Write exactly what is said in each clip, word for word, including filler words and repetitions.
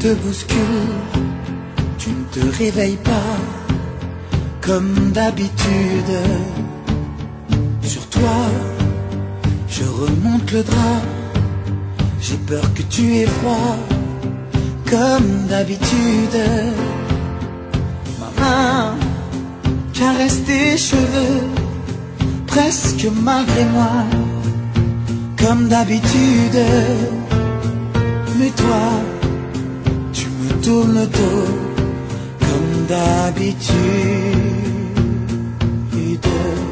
te bouscule, tu ne te réveilles pas comme d'habitude. Sur toi, je remonte le drap, j'ai peur que tu aies froid comme d'habitude. Ma main caresse tes cheveux, presque malgré moi, comme d'habitude. Mais toi, tu me tournes le dos, comme d'habitude.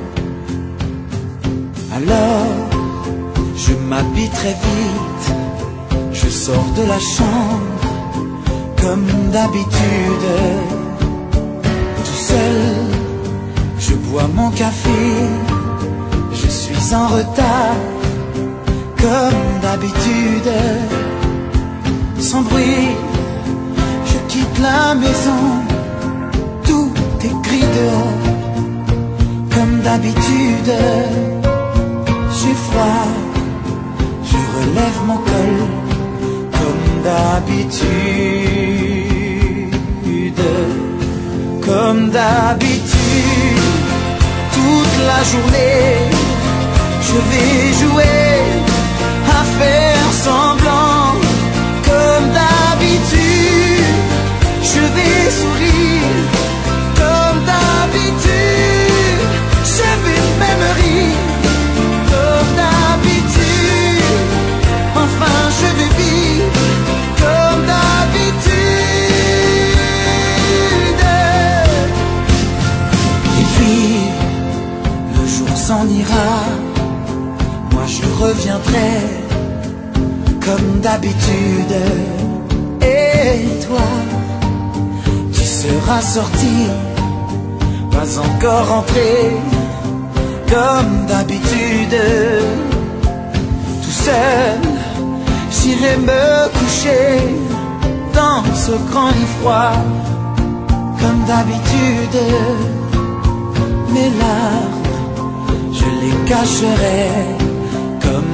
Alors, je m'habille très vite, je sors de la chambre, comme d'habitude. Tout seul, je bois mon café, je suis en retard, comme d'habitude. Sans bruit, je quitte la maison, tout est gris dehors, comme d'habitude. J'ai froid, je relève mon col, comme d'habitude. Comme d'habitude, toute la journée, je vais jouer à faire semblant. Comme d'habitude, je vais sourire. Comme d'habitude, je vais même rire. Comme d'habitude, enfin je vais vivre. Comme d'habitude. Et puis, le jour s'en ira, moi je reviendrai comme d'habitude. Et toi, tu seras sorti, pas encore rentré, comme d'habitude. Tout seul, j'irai me coucher dans ce grand lit froid, comme d'habitude. Mes larmes, je les cacherai, comme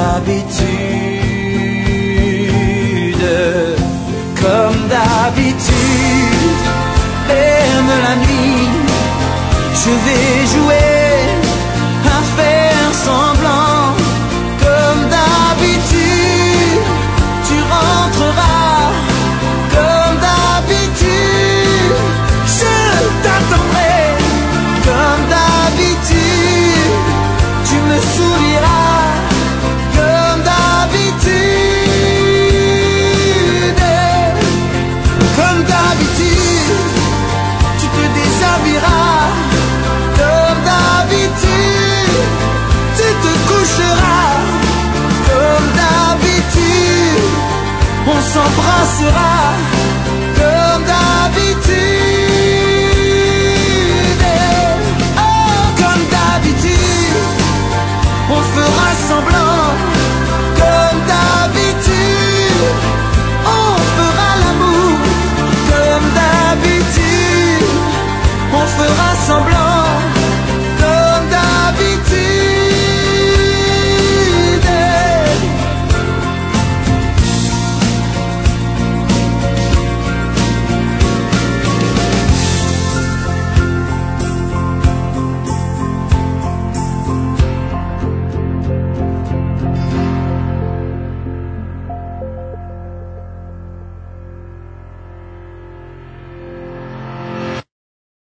d'habitude. Comme d'habitude, même la nuit, je vais jouer à faire semblant. Comme d'habitude, tu rentreras. Comme d'habitude, je t'attendrai. Comme d'habitude, tu me souriras. Comme d'habitude. Comme d'habitude, tu te déshabilleras. Comme d'habitude, tu te coucheras. Comme d'habitude, on s'embrassera.